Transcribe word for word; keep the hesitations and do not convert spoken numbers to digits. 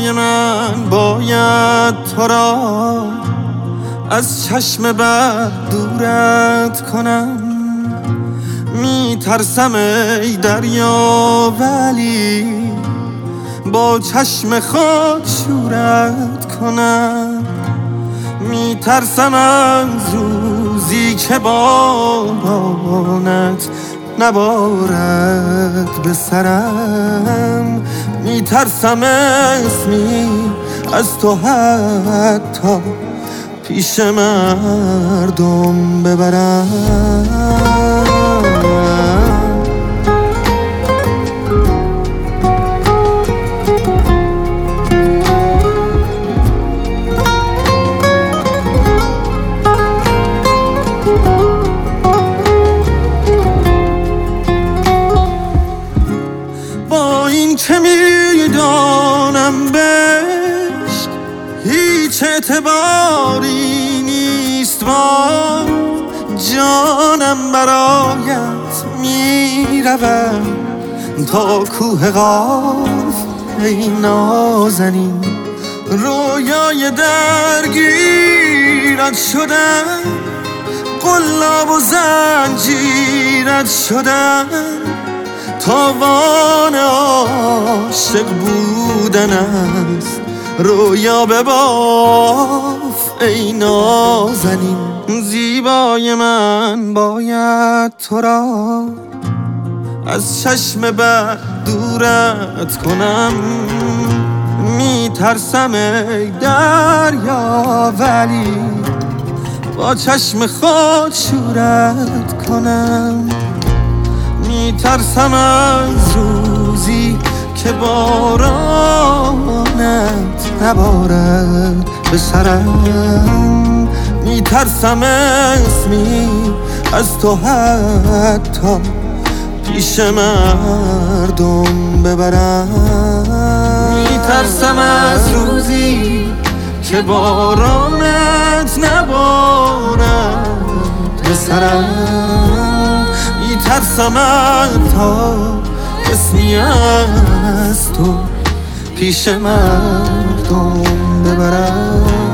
زیبای من باید تو را از چشم بد دورت کنم. میترسم ای دریا ولی با چشم خود شورت کنم. میترسم از روزی که بارانت نبارد به سرم. میترسم اسمی از تو حتی پیش مردم ببرم. با این که میدانم بهشت هیچ اعتباری نیست، با جانم برایت میروم تا کوه قاف ای نازنین. رویای درگیرت شدم، قلاب و زنجیرت شدم. تاوان عاشق بودن است، رویا بباف ای نازنین. زیبای من باید تو را از چشم بد دورت کنم. میترسم ای دریا ولی با چشم خود شورت کنم. میترسم از روزی که بارانت نبارد به سرم. میترسم اسمی از تو حتی پیش مردم ببرم. میترسم از روزی که بارانت نبارد به سرم. میترسم تا اسمی از تو پیش مردم ببرم.